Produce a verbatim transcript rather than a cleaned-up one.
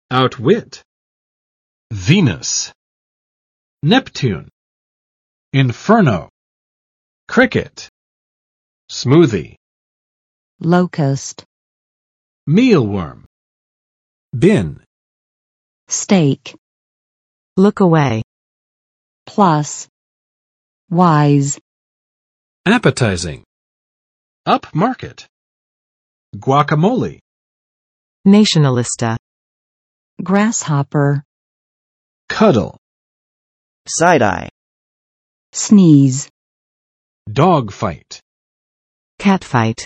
outwit, Venus, Neptune, inferno, cricket, smoothie, locust, mealworm, bin, steak, look away, plus, wise, appetizing, upmarket, guacamole, nationalista, grasshopper, cuddle, side-eye, sneeze, dogfight. catfight.